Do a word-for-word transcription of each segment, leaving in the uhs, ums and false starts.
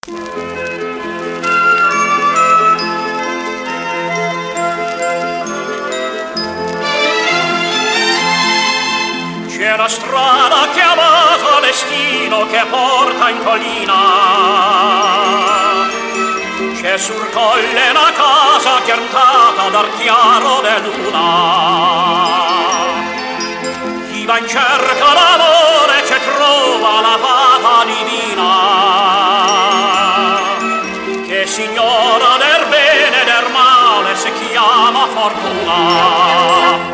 C'è una strada chiamata destino che porta in collina. C'è sul colle una casa piantata dal chiaro de luna. Chi va in cerca d'amore ci trova la fata divina, che signora del bene e del male si chiama fortuna.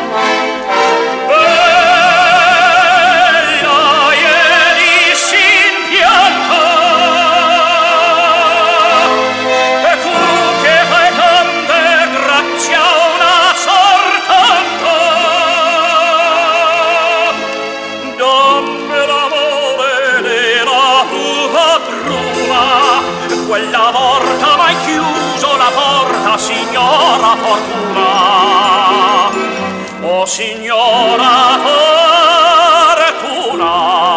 Quella volta m'hai chiuso la porta, signora fortuna. Oh, signora fortuna.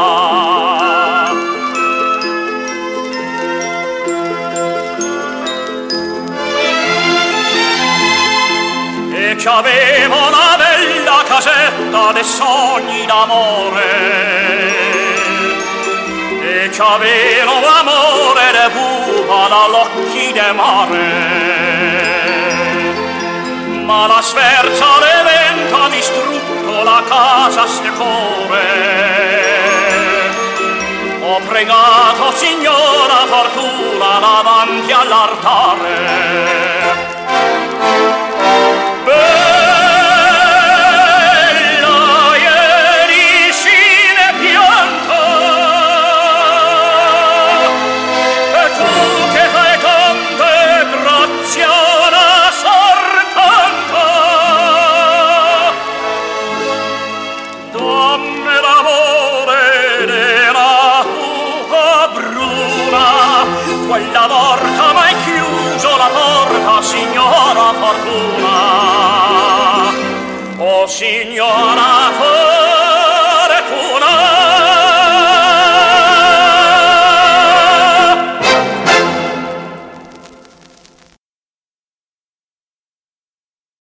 E c'avevo una bella casetta dei sogni d'amore, e c'avevo amore de buca dall'occhi de mare, ma la sferza de vento ha distrutto la casa stecore. Ho pregato signora fortuna davanti all'altare. Quella volta m'hai chiuso la porta, signora fortuna. Oh, signora fortuna.